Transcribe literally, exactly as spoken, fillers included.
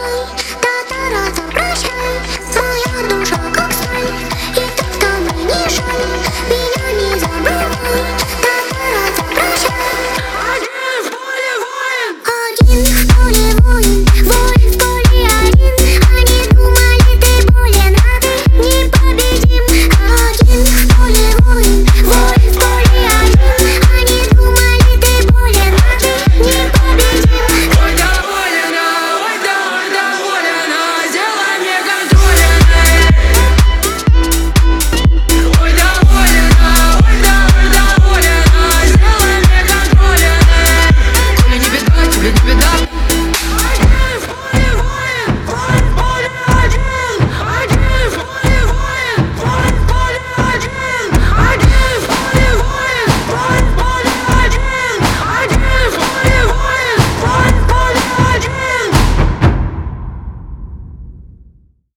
забывай, татараза, прощай. Моя душа как сталь, и так-то мне не жаль. Меня не забывай, татараза, прощай. Один в поле воин, один в поле воин, воин в поле один. Они думали, ты болен, а ты непобедим. Один в поле воин, воин в поле один. Они думали, ты болен, а ты непобедим. ой, доволена, ой, да, ой, доволена, сделай мне контрольной. Ой, доволена, ой, да, ой, доволена, сделай мне контрольной. Коли не беда, тебе не беда.